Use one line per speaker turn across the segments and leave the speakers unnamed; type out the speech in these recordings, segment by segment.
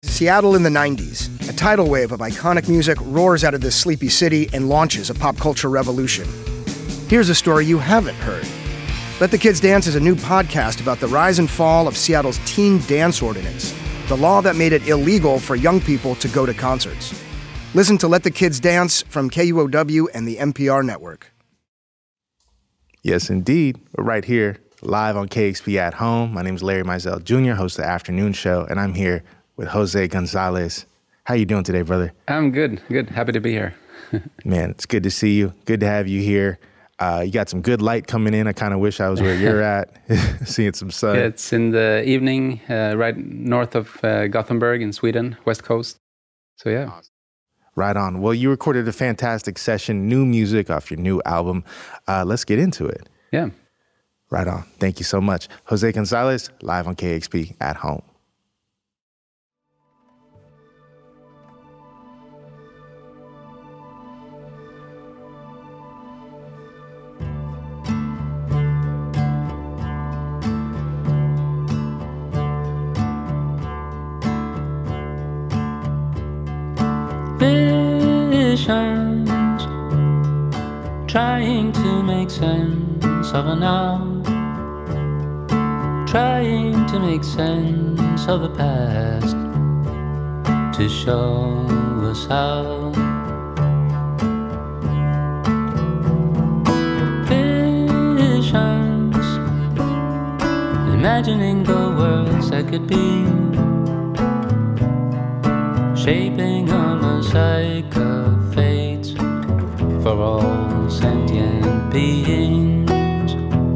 Seattle in the 90s. A tidal wave of iconic music roars out of this sleepy city and launches a pop culture revolution. Here's a story you haven't heard. Let the Kids Dance is a new podcast about the rise and fall of Seattle's teen dance ordinance, the law that made it illegal for young people to go to concerts. Listen to Let the Kids Dance from KUOW and the NPR network.
Yes, indeed. We're right here, live on KXP at Home. My name is Larry Mizell Jr., host of the afternoon show, and I'm here with Jose Gonzalez. How you doing today, brother?
I'm good. Happy to be here.
Man, it's good to see you. Good to have you here. You got some good light coming in. I kind of wish I was where you're at, seeing some sun.
Yeah, it's in the evening, right north of Gothenburg in Sweden, West Coast. So yeah.
Right on. Well, you recorded a fantastic session, new music off your new album. Let's get into it.
Yeah.
Right on. Thank you so much. Jose Gonzalez, live on KXP at Home.
Visions, trying to make sense of a now, trying to make sense of the past, to show us how. Visions, imagining the worlds that could be, shaping a mosaic of fates for all sentient beings.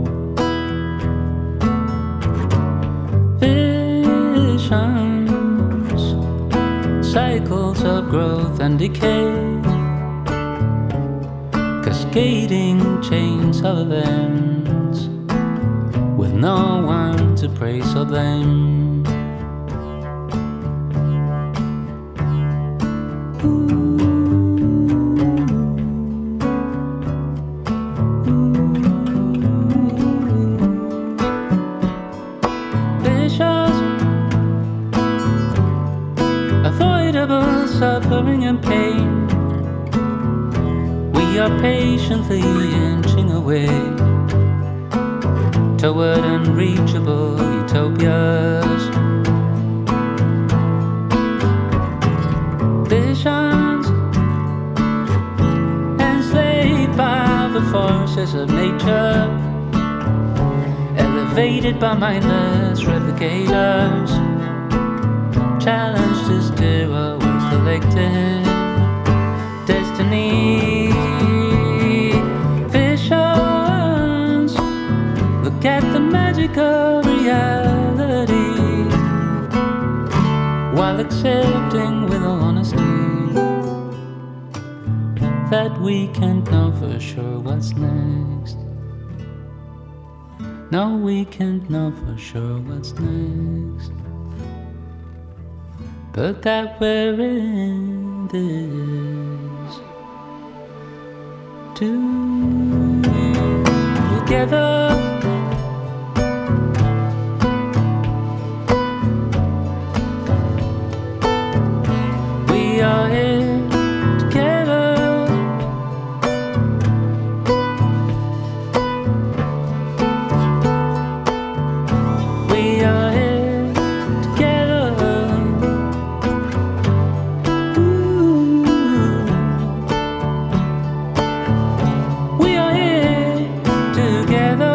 Visions, cycles of growth and decay, cascading chains of events, with no one to praise or blame. Suffering and pain, we are patiently inching away toward unreachable utopias. Visions, enslaved by the forces of nature, elevated by mindless replicators, challenged to steer a collective destiny. Visions, look at the magic of reality, while accepting with all honesty that we can't know for sure what's next. No, we can't know for sure what's next, but that we're in this together. We are here together. We are here together. We are here together.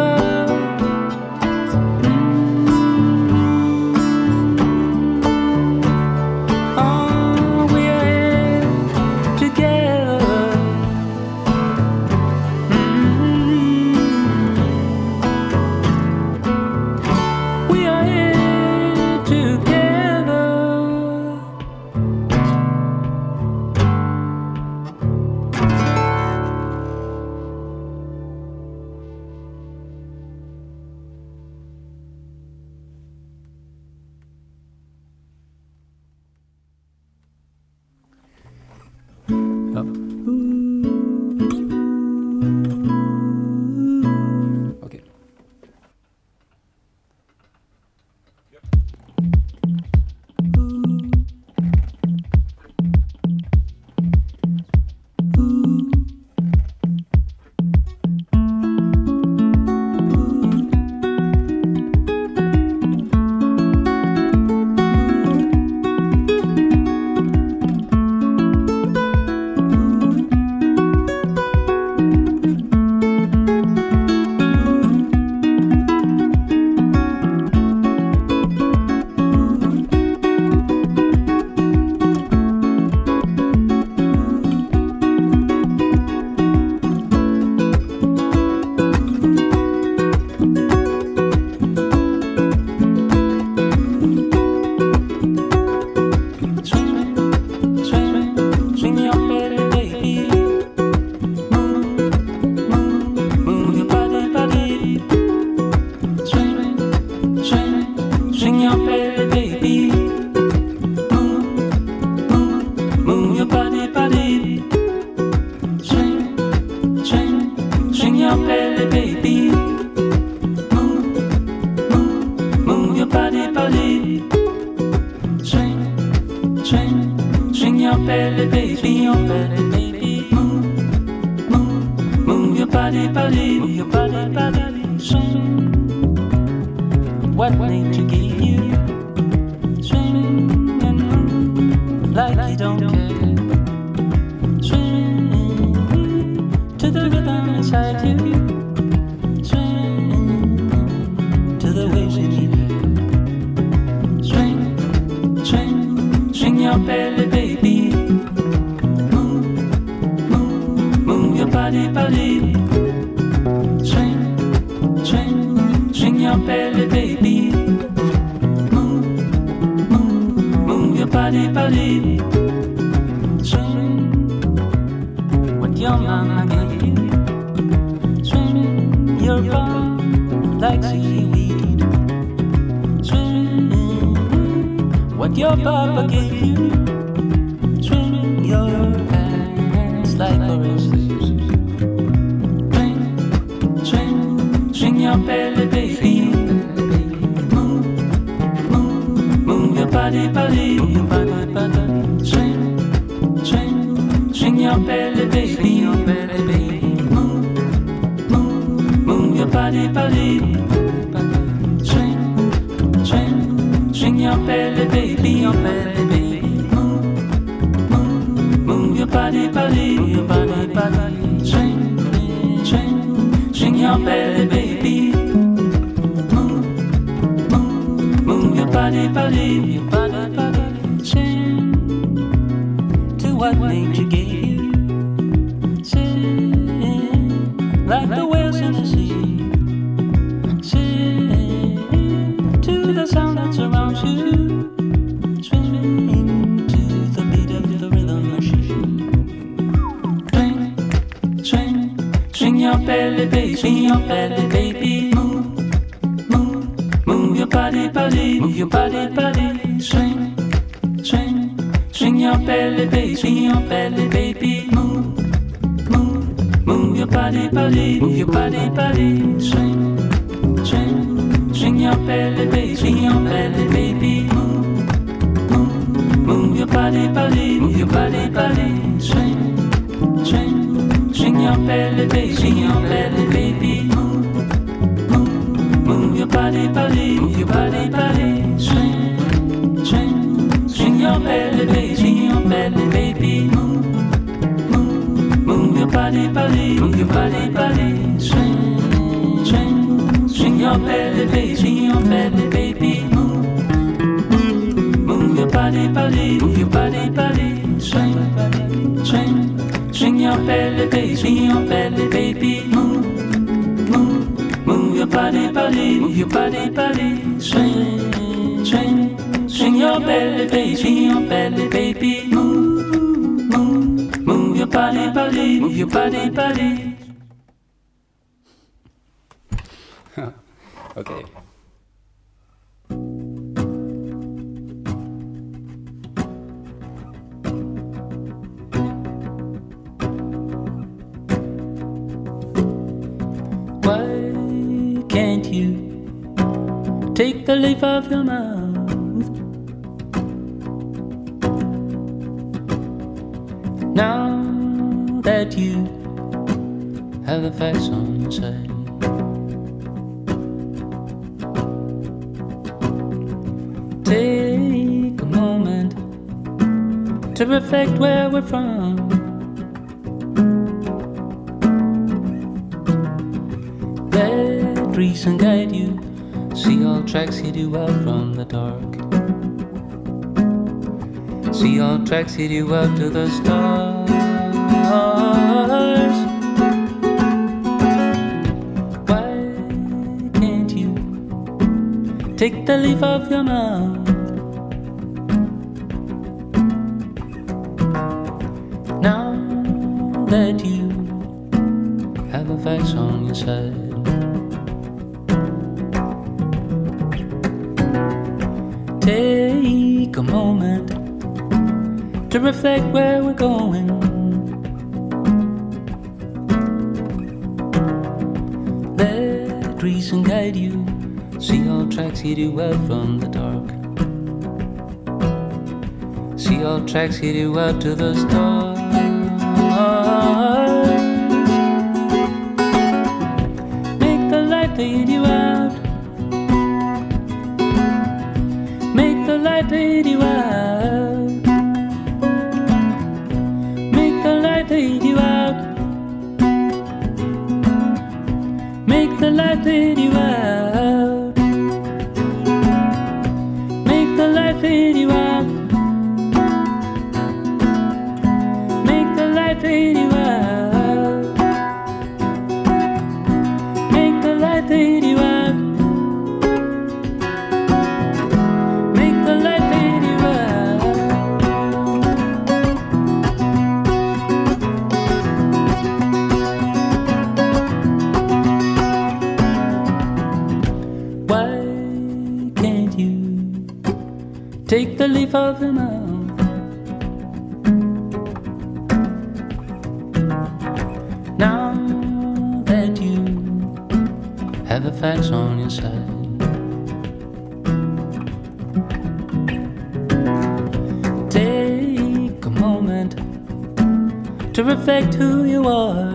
your belly, baby, swing your belly, baby. Move, move, move your body, body, move your body, body. Swing what nature gave you. Swing and move like you don't care. Swing to the rhythm inside you. Swing to the waves in you. Swing, swing, swing your belly, baby. Move, move, move your body, body. Swing, swing, swing your belly, baby. Move, move, move your body, body. Swing what your mama gave you. Swing your bum like seaweed. Swing what your papa gave you. Swing your hands like forest leaves. Swing, swing, swing your belly, baby. Move, move, move your body, body, move your body, body. Swing, swing, swing your belly, baby. Swing your belly, baby. Move, move, move your body, body. Swing, swing, swing your belly, baby. Your belly, baby. Move, move, move your body, body, move your body, body. Swing, swing, swing your belly, baby. Move, move, move your body, body, move your body, body. Swing to what nature gave you. Swing like the whales in the sea. Swing to the sound that surrounds you. Swing to the beat of the rhythm machine. Swing, swing, swing your belly, baby. Swing your belly, baby. Move, move, move your body, body, move your body, body. Swing, swing, swing your belly, baby. Swing your belly, baby. Move, move, move your body, body, move your body, body. Swing, swing, swing your belly, baby. Swing your belly, baby. Move, move, move your body, body, move your body, body. Swing, swing, swing your belly, baby. Swing your belly, baby. Move, move, move your body, body, move your body, body. Swing, swing, swing your belly, baby. Swing your belly, baby. Move, move, move your body, body, move your body, body. Swing, swing, swing your belly, baby. Swing your belly, baby. Move, move, move your body, body, move your body, body. Swing, swing, swing your belly, baby. Swing your belly, baby. Move, move, move your body, body, move your body, body. Swing, swing, swing your belly, baby. Swing your belly, baby. Move, move, move your body, body, move your body, body. Okay. Why can't you take the leaf off your mouth? Now that you have the facts on your side. Take a moment to reflect where we're from. Let reason guide you. See all tracks lead you out from the dark. See all tracks lead you out to the stars. Why can't you take the leaf off your mouth? Now that you have the facts on your side. Take a moment to reflect where we're going. Let reason guide you. See all tracks lead you out from the dark. See old tracks head you out to the stars. Make the light lead you out. Make the light lead you out. Make the light lead you out. Make the light lead you out. Make the light lead you out. Make the light lead you out. Make the light lead you out. Make the light lead you out. Why can't you take the leaf off the mouth? Now that you have the facts on your side, take a moment to reflect who you are.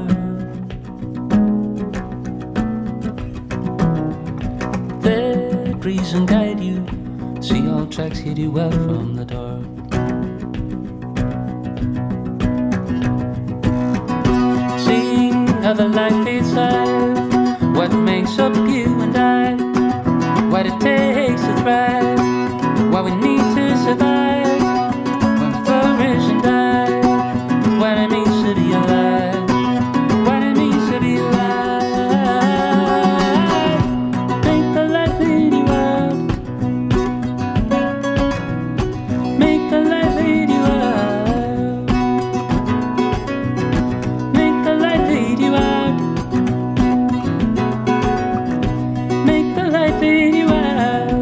Let reason guide you. See all tracks hit you out from the dark. Seeing how the light fades life, what makes up you and I, what it takes to thrive, what we need to survive, when we flourish and die, what it means to be alive, what it means to be alive. Make the light lead you out. Make the light lead you out. Make the light lead you out. Make the light lead you out.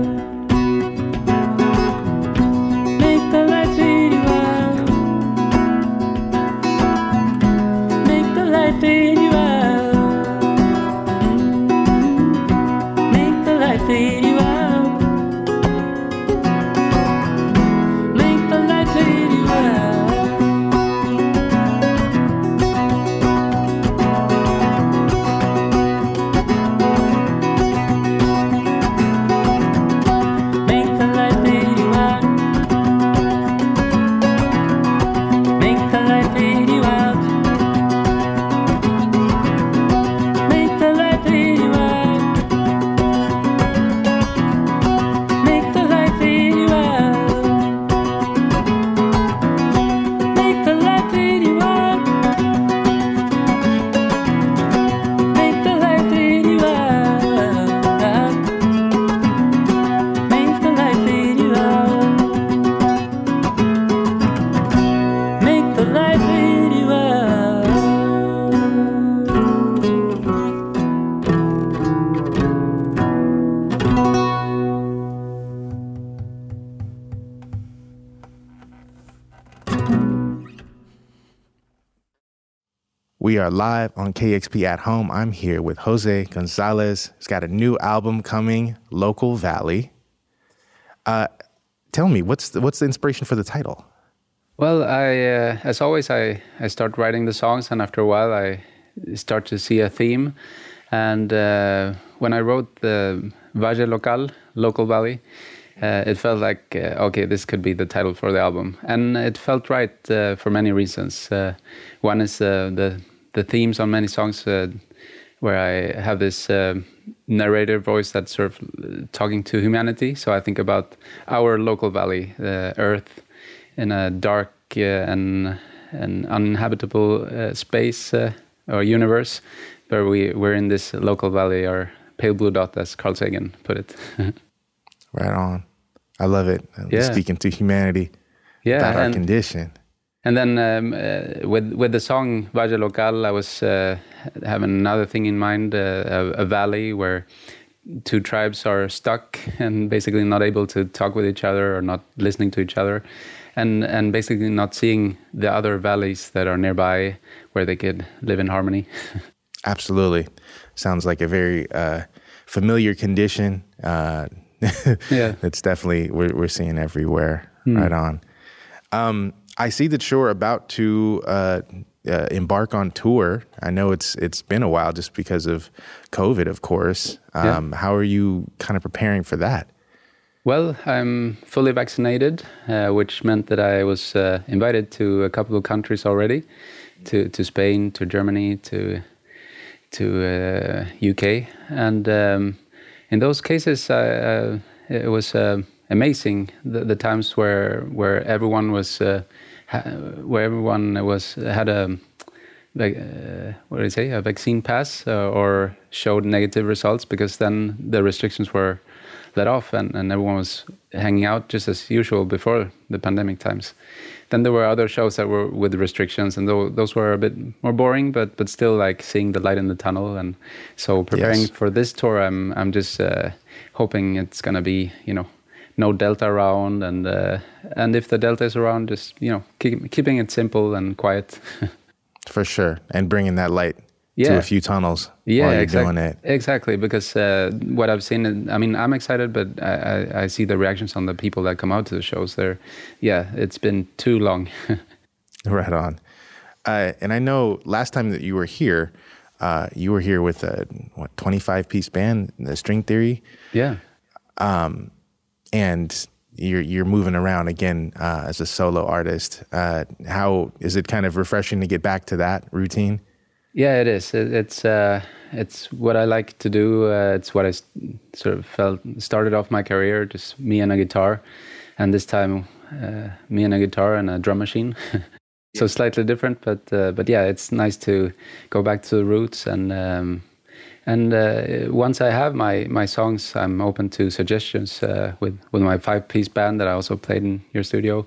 Make the light lead you out. Make the light lead you out. Make the light lead you out. Make the light lead you out. Make the light lead you out. Make the light lead you out. Make the light lead you out. Make the light lead you out. Make the light lead you out. Make the light lead you out. Make the light lead you out. Make the light lead you out.
We are live on KXP at Home. I'm here with Jose Gonzalez. He's got a new album coming, Local Valley. Tell me, what's the inspiration for the title?
Well, as always, I start writing the songs, and after a while, I start to see a theme. And when I wrote the Valle Local, Local Valley, it felt like, okay, this could be the title for the album. And it felt right for many reasons. One is the themes on many songs where I have this narrator voice that's sort of talking to humanity. So I think about our local valley, the earth, in a dark and uninhabitable space or universe, where we're in this local valley, or pale blue dot, as Carl Sagan put it.
Right on. I love it.
Yeah.
Speaking to humanity about our condition.
And then with the song Valle Local, I was having another thing in mind, a valley where two tribes are stuck and basically not able to talk with each other or not listening to each other, and basically not seeing the other valleys that are nearby where they could live in harmony.
Absolutely. Sounds like a very familiar condition.
Yeah.
It's definitely, we're seeing everywhere. Right on. I see that you're about to embark on tour. I know it's been a while just because of COVID, of course. How are you kind of preparing for that?
Well, I'm fully vaccinated, which meant that I was invited to a couple of countries already, to Spain, to Germany, to UK, and in those cases, it was amazing the times where everyone was had a what do you say, a vaccine pass or showed negative results, because then the restrictions were let off and everyone was hanging out just as usual before the pandemic times. Then there were other shows that were with restrictions, and those were a bit more boring, but still like seeing the light in the tunnel. And so preparing for this tour, I'm just hoping it's gonna be, no Delta around, and if the Delta is around, just keeping it simple and quiet.
For sure, and bringing that light to a few tunnels while you're doing it.
Exactly, because what I've seen, I mean, I'm excited, but I see the reactions on the people that come out to the shows. It's been too long.
Right on. And I know last time that you were here with a 25-piece band, the String Theory.
Yeah.
And you're moving around again as a solo artist. How is it kind of refreshing to get back to that routine?
Yeah, it is. It's what I like to do. It's what I sort of started off my career, just me and a guitar, and this time me and a guitar and a drum machine. So slightly different, but yeah, it's nice to go back to the roots. And once I have my songs, I'm open to suggestions with my 5-piece band that I also played in your studio,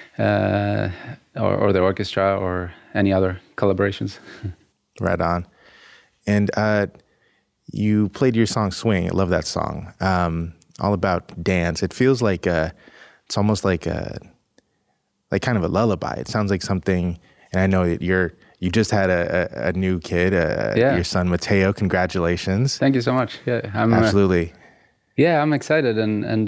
or the orchestra, or any other collaborations.
Right on. And you played your song Swing. I love that song. All about dance. It feels like it's almost like kind of a lullaby. It sounds like something, and I know that you just had a new kid, your son Mateo. Congratulations.
Thank you so much. Yeah,
absolutely.
I'm excited, and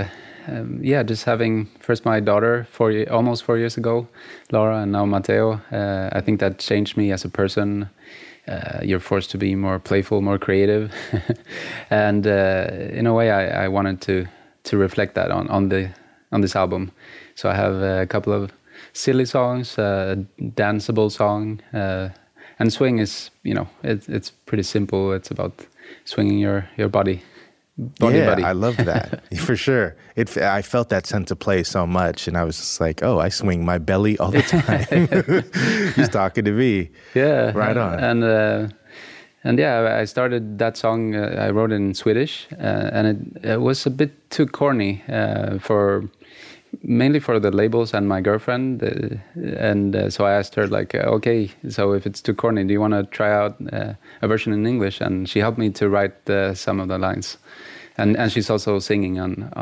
just having first my daughter almost 4 years ago, Laura, and now Mateo. I think that changed me as a person. You're forced to be more playful, more creative, and in a way, I wanted to reflect that on this album. So I have a couple of silly songs, a danceable song, and Swing is, it's pretty simple. It's about swinging your body. Buddy.
I loved that. For sure. I felt that sense of play so much, and I was just like, oh, I swing my belly all the time. He's talking to me.
Yeah.
Right on.
And I started that song, I wrote it in Swedish, and it was a bit too corny mainly for the labels and my girlfriend. So I asked her, like, okay, so if it's too corny, do you want to try out a version in English? And she helped me to write some of the lines. And she's also singing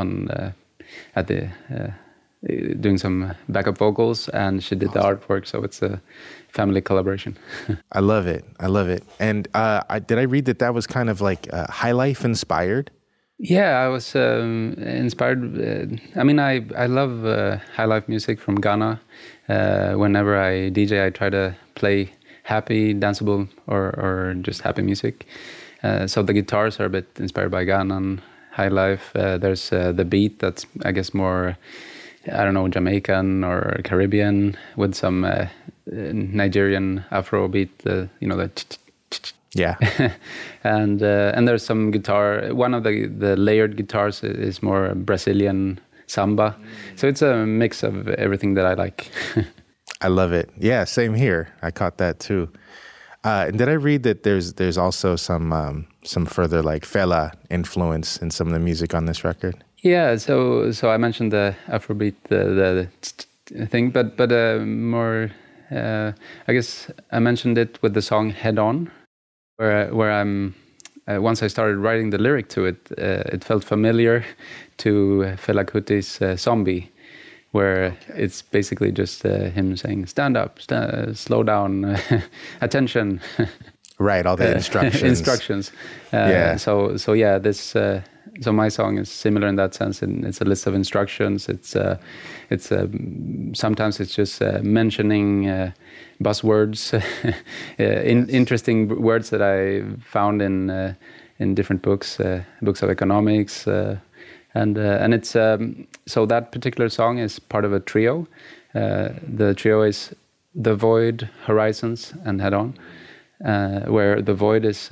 doing some backup vocals, and she did the artwork. So it's a family collaboration.
I love it. And did I read that was kind of like High Life inspired?
Yeah, I was inspired. I love high life music from Ghana. Whenever I DJ, I try to play happy, danceable, or just happy music. So the guitars are a bit inspired by Ghanaian high life. There's the beat that's, I guess, more, Jamaican or Caribbean, with some Nigerian Afro beat.
Yeah.
And there's some guitar. One of the layered guitars is more Brazilian samba. So it's a mix of everything that I like.
I love it. Yeah, same here. I caught that too. And did I read that there's also some further like Fela influence in some of the music on this record?
Yeah, so I mentioned the Afrobeat, the thing, but more, I guess I mentioned it with the song Head On, where I'm, once I started writing the lyric to it, it felt familiar to Fela Kuti's Zombie, where it's basically just him saying, stand up, slow down, attention.
Right, all the instructions.
Instructions.
Yeah.
So yeah, this. So my song is similar in that sense. And it's a list of instructions. It's sometimes it's just mentioning buzzwords, interesting words that I found in different books of economics, and it's so that particular song is part of a trio. The trio is The Void, Horizons, and Head On, where The Void is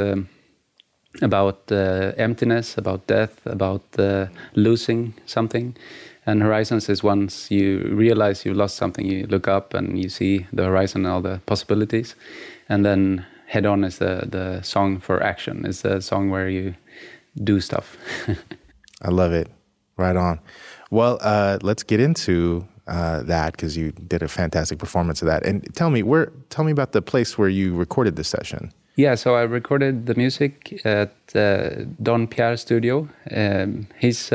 about emptiness, about death, about losing something. And Horizons is once you realize you lost something, you look up and you see the horizon and all the possibilities. And then Head On is the song for action. It's the song where you do stuff.
I love it. Right on. Well, let's get into that, because you did a fantastic performance of that. And tell me about the place where you recorded this session.
Yeah, so I recorded the music at Don Pierre Studio. He's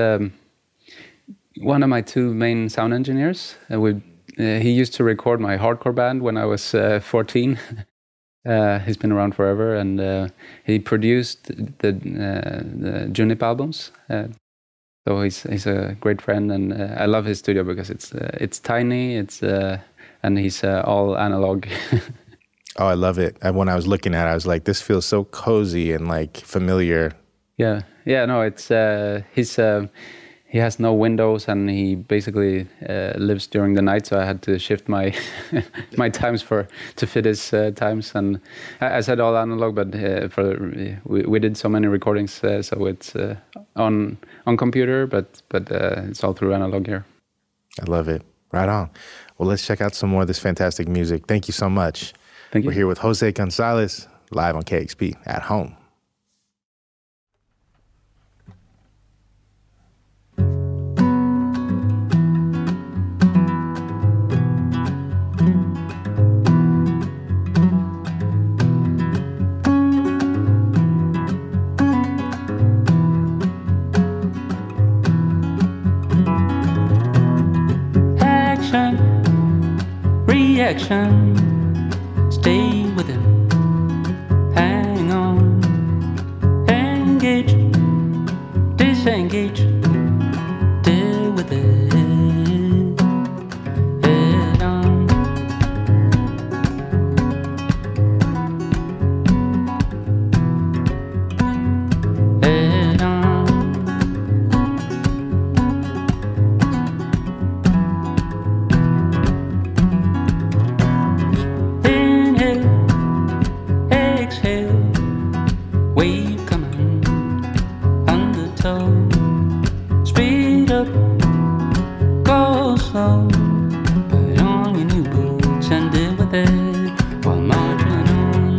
one of my two main sound engineers. He used to record my hardcore band when I was 14. He's been around forever, and he produced the Junip albums. So he's a great friend, and I love his studio because it's tiny. And he's all analog.
Oh, I love it. When I was looking at it, I was like, this feels so cozy and like familiar.
Yeah. No, it's he has no windows, and he basically lives during the night. So I had to shift my my times to fit his times. And I said all analog, but we did so many recordings, so it's on computer, but it's all through analog here.
I love it. Right on. Well, let's check out some more of this fantastic music. Thank you so much.
Thank you.
We're here with Jose Gonzalez, live on KEXP at home.
Action, reaction. Stay with it, hang on, engage, disengage, deal with it, head on. Head on. Exhale, wave coming, undertow, speed up, go slow, put on your new boots and deal with it while marching on.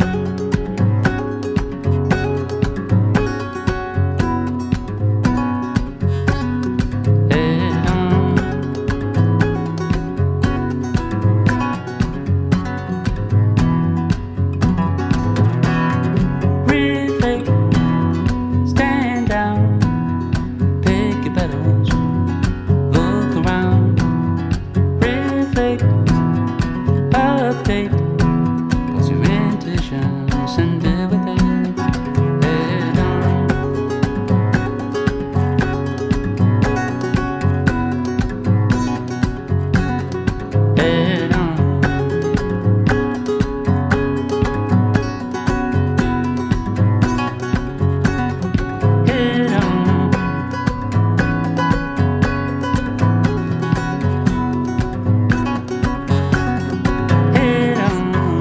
Head on. Stand down, pick your petals, look around, reflect, update, what's your intuitions and deal with it, head on. Head on. Head on. Head on.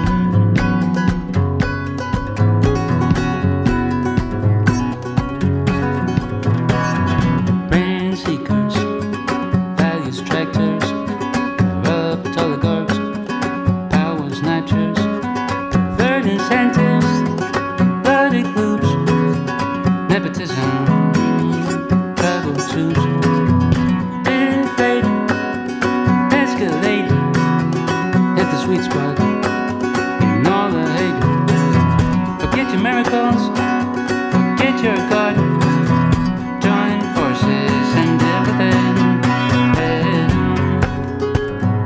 Brain seekers, value extractors, corrupt oligarchs, power snatchers, third incentives, bloody loops, nepotism, tribal troops, inflate, escalate, hit the sweet spot, ignore the hate, forget your miracles, forget your God, join forces and deal with it. Head on.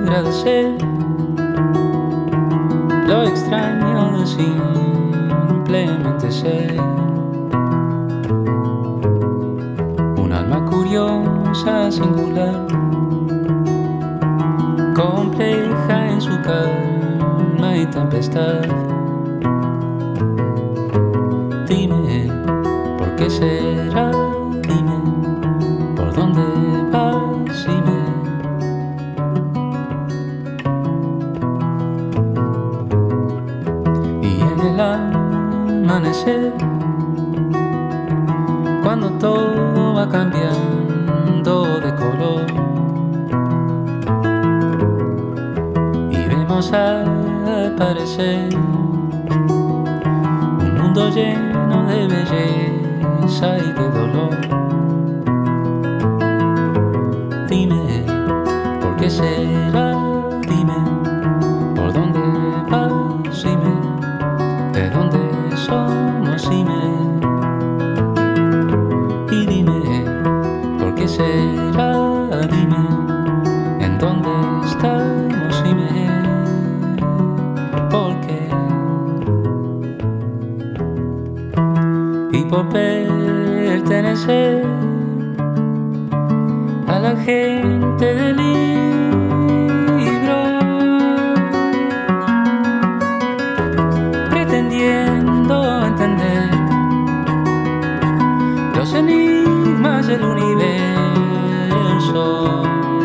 agradecer lo extraño de simplemente ser un alma curiosa, singular, compleja en su calma y tempestad. Dime, ¿por qué será? Dime, ¿por dónde vas? Dime. Y en el amanecer, cuando todo va cambiando de color y vemos aparecer un mundo lleno de belleza y de dolor. Dime, ¿por qué será? Dime, ¿por dónde vas? Dime, ¿de dónde somos? Dime. Y dime, ¿por qué será? Dime, ¿en dónde estamos? Dime, ¿por qué? Y por pertenecer a la gente del libro, pretendiendo entender los enigmas del universo.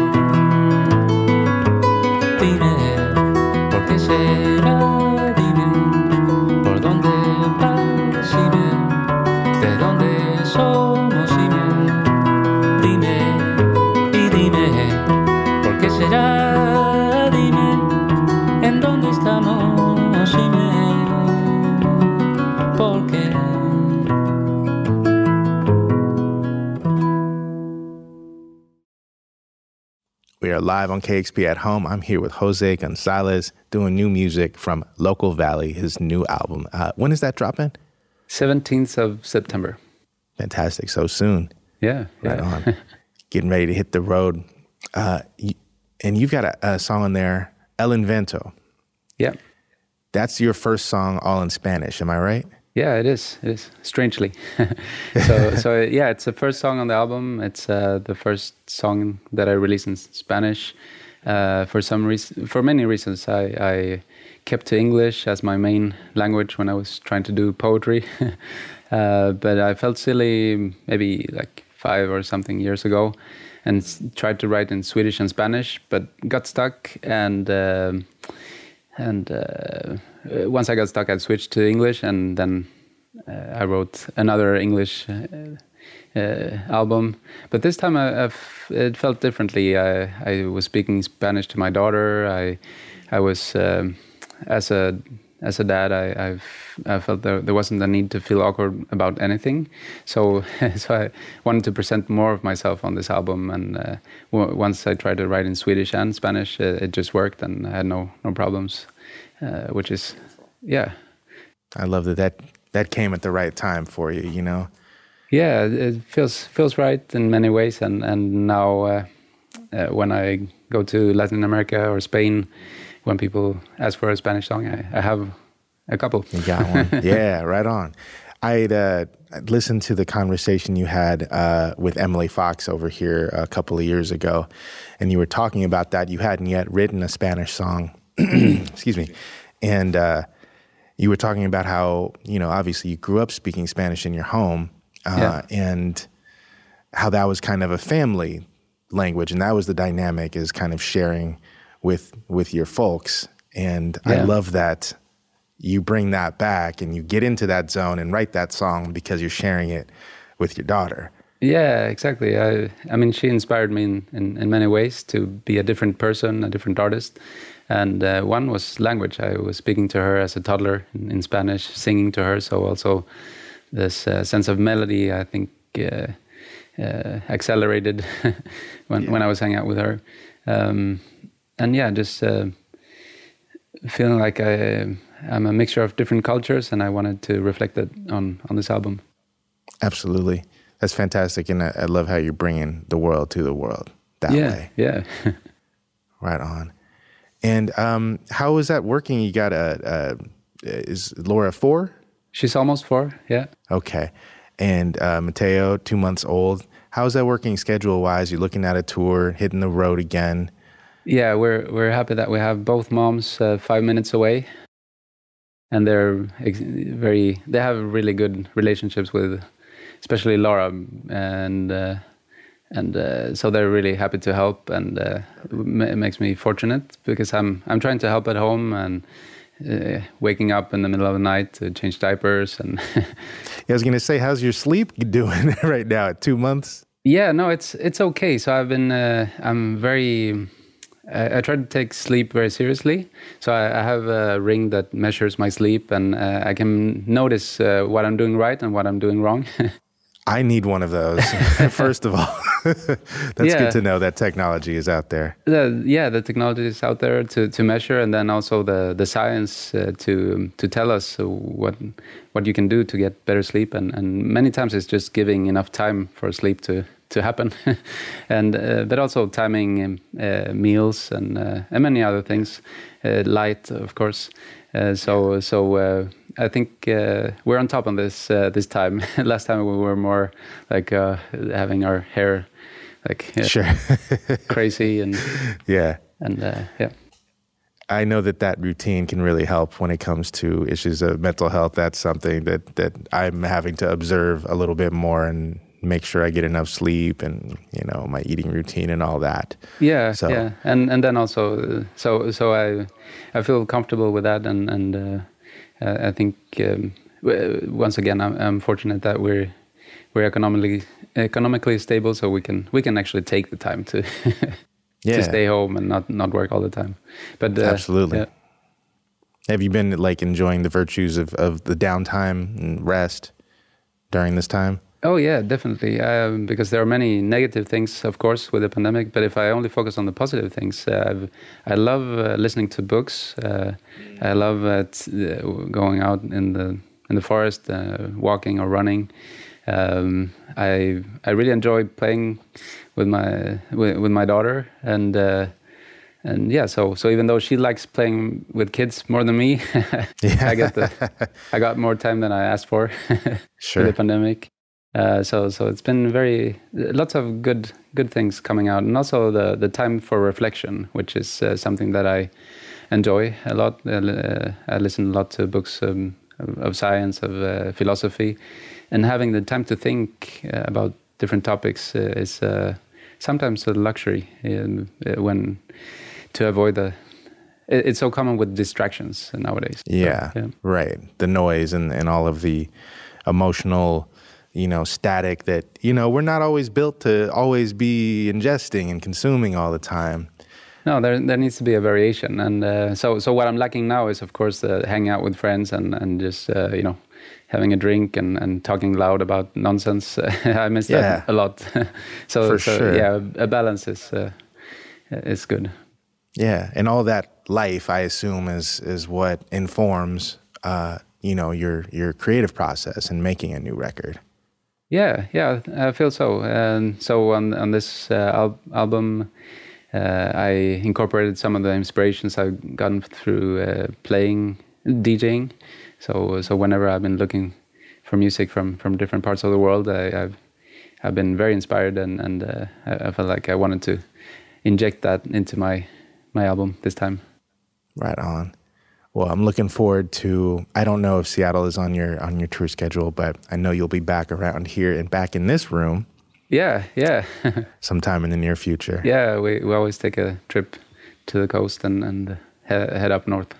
Dime, ¿por qué será? Dime, ¿por dónde vas? Dime, ¿de dónde somos? Dime, dime, y dime, ¿por qué será? Dime, ¿en dónde estamos? Dime, ¿por qué?
We are live on KXP at Home. I'm here with Jose Gonzalez doing new music from Local Valley, his new album. When is that dropping?
17th of September.
Fantastic. So soon.
Yeah.
Right on. Getting ready to hit the road. And you've got a song on there, El Invento.
Yeah.
That's your first song all in Spanish. Am I right?
Yeah, it is. It is, strangely. So yeah, it's the first song on the album. It's the first song that I released in Spanish. For many reasons, I kept to English as my main language when I was trying to do poetry. But I felt silly maybe like 5 or something years ago and tried to write in Swedish and Spanish, but got stuck. And once I got stuck, I switched to English, and then I wrote another English album. But this time it felt differently. I was speaking Spanish to my daughter. I was as a dad, I felt there wasn't a need to feel awkward about anything. So I wanted to present more of myself on this album. And once I tried to write in Swedish and Spanish, it just worked, and I had no problems. Which is, yeah.
I love that came at the right time for you, you know?
Yeah, it feels right in many ways. And now when I go to Latin America or Spain, when people ask for a Spanish song, I have a couple.
You got one. Yeah, right on. I'd listened to the conversation you had with Emily Fox over here a couple of years ago, and you were talking about that. You hadn't yet written a Spanish song. Excuse me. And you were talking about how, you know, obviously you grew up speaking Spanish in your home, and how that was kind of a family language, and that was the dynamic, is kind of sharing with your folks. And I love that you bring that back and you get into that zone and write that song because you're sharing it with your daughter.
Yeah, exactly. I mean, she inspired me in many ways to be a different person, a different artist. And one was language. I was speaking to her as a toddler in Spanish, singing to her. So also this sense of melody, I think, accelerated when I was hanging out with her. And yeah, just feeling like I'm a mixture of different cultures, and I wanted to reflect that on this album.
Absolutely. That's fantastic, and I love how you're bringing the world to the world that way.
Yeah.
Right on. And how is that working? You got is Laura 4?
She's almost 4, yeah.
Okay. And Mateo, 2 months old. How's that working schedule-wise? You're looking at a tour, hitting the road again.
Yeah, we're happy that we have both moms 5 minutes away, and they have really good relationships with, especially Laura, and so they're really happy to help, and it makes me fortunate because I'm trying to help at home and waking up in the middle of the night to change diapers and.
I was going to say, how's your sleep doing right now at 2 months?
Yeah, no, it's okay. So I try to take sleep very seriously. So I have a ring that measures my sleep, and I can notice what I'm doing right and what I'm doing wrong.
I need one of those, first of all. That's good to know that technology is out there.
The technology is out there to measure, and then also the science to tell us what you can do to get better sleep. And many times it's just giving enough time for sleep to happen, and but also timing meals and many other things, light, of course. So I think we're on top on this time. Last time we were more like having our hair like
sure
crazy and
yeah. I know that routine can really help when it comes to issues of mental health. That's something that I'm having to observe a little bit more and make sure I get enough sleep and, my eating routine and all that.
Yeah. And then also, so I feel comfortable with that. And I think, once again, I'm fortunate that we're economically stable, so we can actually take the time to to stay home and not work all the time. But
absolutely.
Yeah.
Have you been like enjoying the virtues of the downtime and rest during this time?
Oh yeah, definitely. Because there are many negative things, of course, with the pandemic. But if I only focus on the positive things, I love listening to books. I love going out in the forest, walking or running. I really enjoy playing with my daughter, and yeah. So even though she likes playing with kids more than me, I got more time than I asked for.
Sure.
With the pandemic. So it's been lots of good things coming out, and also the time for reflection, which is something that I enjoy a lot. I listen a lot to books of science, of philosophy, and having the time to think about different topics is sometimes a luxury when to avoid it's so common with distractions nowadays.
Yeah, right. The noise and all of the emotional static that, we're not always built to always be ingesting and consuming all the time.
No, there needs to be a variation. And so what I'm lacking now is, of course, hanging out with friends and just, having a drink and talking loud about nonsense. I miss that a lot. So
sure.
Yeah, a balance is good.
Yeah, and all that life, I assume, is what informs, your creative process and making a new record.
Yeah, I feel so. And so on this album, I incorporated some of the inspirations I've gotten through playing, DJing. So whenever I've been looking for music from different parts of the world, I've been very inspired, and I felt like I wanted to inject that into my album this time. Right on.
Well, I'm looking forward to, I don't know if Seattle is on your tour schedule, but I know you'll be back around here and back in this room.
Yeah.
Sometime in the near future.
Yeah, we always take a trip to the coast and head up north.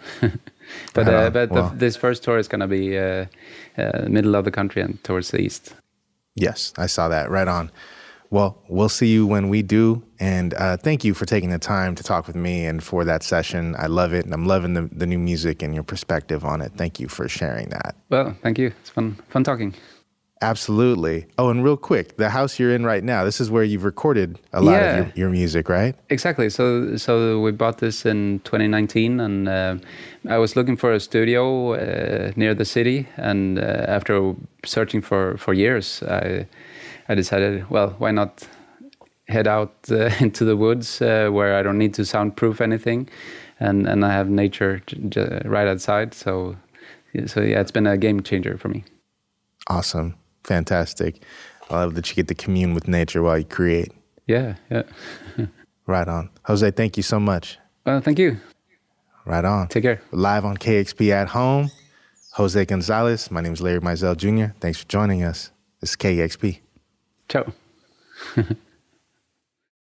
But this first tour is going to be middle of the country and towards the east.
Yes, I saw that. Right on. Well, we'll see you when we do. And thank you for taking the time to talk with me and for that session. I love it. And I'm loving the new music and your perspective on it. Thank you for sharing that.
Well, thank you. It's fun talking.
Absolutely. Oh, and real quick, the house you're in right now, this is where you've recorded a lot of your music, right?
Exactly. So we bought this in 2019, and I was looking for a studio near the city. And after searching for years, I decided, well, why not head out into the woods where I don't need to soundproof anything, and I have nature right outside. So yeah, it's been a game changer for me.
Awesome. Fantastic. I love that you get to commune with nature while you create.
Yeah.
Right on. Jose, thank you so much.
Thank you.
Right on.
Take care.
Live on KEXP at Home, Jose Gonzalez. My name is Larry Mizell Jr. Thanks for joining us. This is KEXP.
Ciao.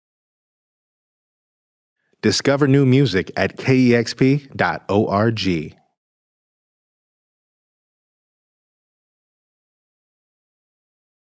Discover new music at KEXP.org.